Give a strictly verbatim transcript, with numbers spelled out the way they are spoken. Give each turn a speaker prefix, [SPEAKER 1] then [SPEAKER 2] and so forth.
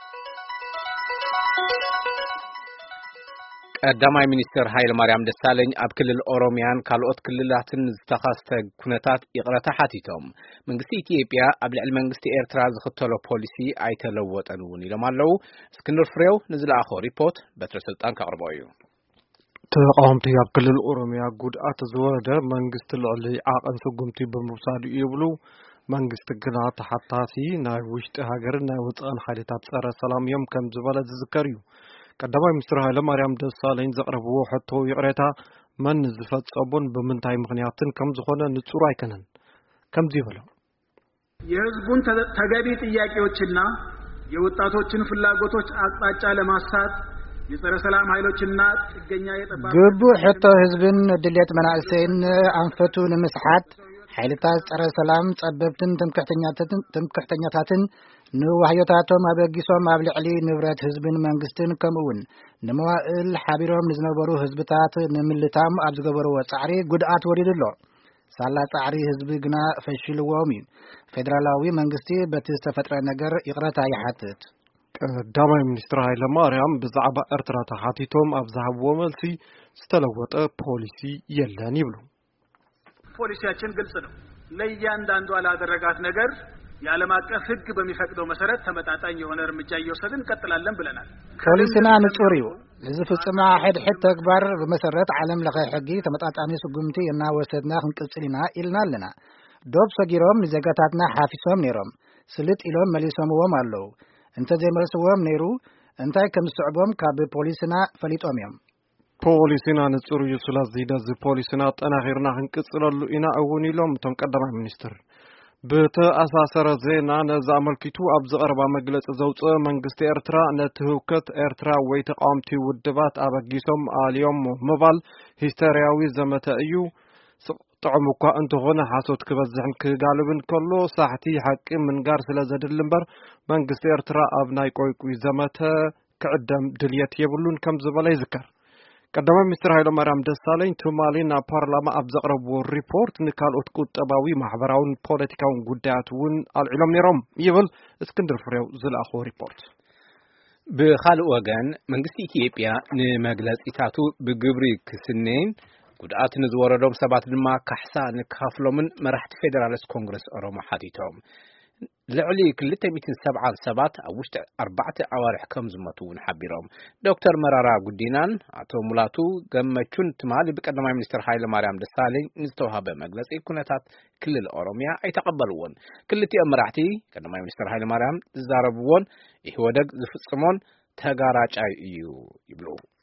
[SPEAKER 1] ቀዳማይ ሚኒስትር ኃይለ ማርያም ደሳለኝ ኣብ ክልል ኦሮሚያን ካልኦት ክልላትን ዝተኻስተ ኩነታት ይቕረታ ሓቲቶም መንግስቲ ኢትዮጵያ ኣብ ልዕሊ መንግስቲ ኤርትራ ዝኽተሎ ፖሊሲ ኣይተለወጠን እውን ኢሎም ኣለዉ እስክንድር ፍሬው ንዝለኣኾ ሪፖርት በትረ ስልጣን ካቕርበው እዩ
[SPEAKER 2] ተቃውምቲ ኣብ ክልል ኦሮሚያ ጉድኣት ዝወረደ መንግስቲ ልዕሊ ዓቐን ስጉምቲ ብምውሳድ ይብሉ መንግስቲ ግና ተሓታሲ ናይ ውሽጢ ሃገርን ናይ ወፃእን ሓይልታት ጸረ ሰላም እዮም ከም ዝበለ ዝዝከር እዩ ቀዳማይ ሚኒስትር ኃይለ ማርያም ደሳለኝ ዘቅረብዎ ሕቶ ይቅሬታ መን ዝፈጸሙን በምንታይ ምክንያትን ከም ዝኾነ ንጹር አይከነን ከም ይብለው
[SPEAKER 3] የህዝቡን ተገቢ ጥያቄዎችና የወጣቶችን ፍላጎቶች አቅጣጫ ለማሳት የጸረ ሰላም ኃይሎችና ጥገኛ የጠባብ
[SPEAKER 4] ግቡ ሕቶ ህዝብን ድሌት መናእሰይን አንፈቱ ንምስሓት ኃይልታት ጸረ ሰላም ጸበብትን ትምክሕተኛታትን ትምክሕተኛታትን ንዋህዮታቶም አበጊሶም ኣብ ልዕሊ ንብረት ህዝብን መንግስትን ከምውን ንመዋእል ሓቢሮም ንዝነበሩ ህዝብታት ንምልታም ኣብ ዝገበርዎ ጻዕሪ ጉድኣት ወሪድሎ ሳላ ጻዕሪ ህዝቢ ግና ፈሽልዎም እዩ ፌደራላዊ መንግስቲ በቲ ዝተፈጥረ ነገር ይቕረታ ይሓትት
[SPEAKER 2] ቀዳማይ ሚኒስትር ኃይለ ማርያም ብዛዕባ ኤርትራ ተሓቲቶም ኣብ ዝሃብዎ መልሲ ዝተለወጠ ፖሊሲ የለን ይብሉ
[SPEAKER 3] ፖሊሲያችን ግልጽ ነው ለእያንዳንዱ አላደረጋት ነገር የዓለም አቀፍ ህግ በሚፈቅደው መሰረት ተመጣጣኝ የሆነ እርምጃ እየወሰድን ቀጥላለን ብለናል
[SPEAKER 4] ፖሊስና ንጹር እዩ ዝፍጽማ ሕድ ሕድ ተግባር በመሰረት ዓለም ለኸ ሕጊ ተመጣጣኒ ስጉምቲ እና ወሰድና ክንቅጽልና ኢልና ኣለና ዶብ ሰጊሮም ንዘጋታትና ሓፊሶም ነይሮም ስልጥ ኢሎም መሊሶምዎም ኣለዉ እንተ ዘይመልስዎም ነይሩ እንታይ ከም ዝስዕቦም ካብ ፖሊስና ፈሊጦም እዮም
[SPEAKER 2] ፖሊስና ንጹር እዩ ስለዚ ደዚ ፖሊስና ጠናኺርና ክንቅጽለሉ ኢና እውን ኢሎም እቶም ቀዳማይ ሚኒስትር ብተኣሳሰረ ዜና ነዛመልኪቱ ኣብ ዝቐረባ መግለጺ ዘውፅአ መንግስቲ ኤርትራ ነቲ ህውከት ኤርትራ ወይ ተቃውምቲ ውድባት ኣበጊሶም ኣልዮም ምባል ሂስተርያዊ ዘመተ እዩ ጥዑም እኳ እንተኾነ ሓሶት ክበዝሕን ክጋልብን ከሎ ሳሕቲ ሓቂ ምንጋር ስለ ዘድሊ እምበር መንግስቲ ኤርትራ ኣብ ናይ ቆይቁይ ዘመተ ክዕደም ድልየት የብሉን ከም ዝበለ ይዝከር ቀዳማይ ሚኒስትር ኃይለ ማርያም ደሳለኝ ትማሊና ፓርላማ ኣብ ዘቅረብዎ ሪፖርት ንካልኦት ቁጠባዊ ማሕበራውን ፖለቲካውን ጉዳያት እውን አልዒሎም ነይሮም ይብል እስክንድር ፍሬው ዝለኣኾ ሪፖርት
[SPEAKER 1] ብኻልእ ወገን መንግስቲ ኢትዮጵያ ንመግለጺታቱ ብግብሪ ክስነን ጉድኣት ንዝወረዶም ሰባት ድማ ካሕሳ ንካፍሎምን መራሕቲ ፌደራልስ ኮንግረስ ኦሮሞ ሓቲቶም ልዕሊ ክልተ ሚእትን ሰብዓን ሰባት ኣብ ውሽጢ ኣርባዕተ ኣዋርሕ ከም ዝመቱ እውን ሓቢሮም ዶክተር መራራ ጉዲናን ኣቶ ሙላቱ ገመቹን ትማሊ ብቀዳማይ ሚኒስትር ኃይለ ማርያም ደሳለኝ ንዝተዋሃበ መግለጺ ኩነታት ክልል ኦሮሚያ ኣይተቐበልዎን ክልቲኦም መራሕቲ ቀዳማይ ሚኒስትር ኃይለ ማርያም ዝዛረብዎን ኢህወደግ ዝፍጽሞን ተጋራጫይ እዩ ይብሉ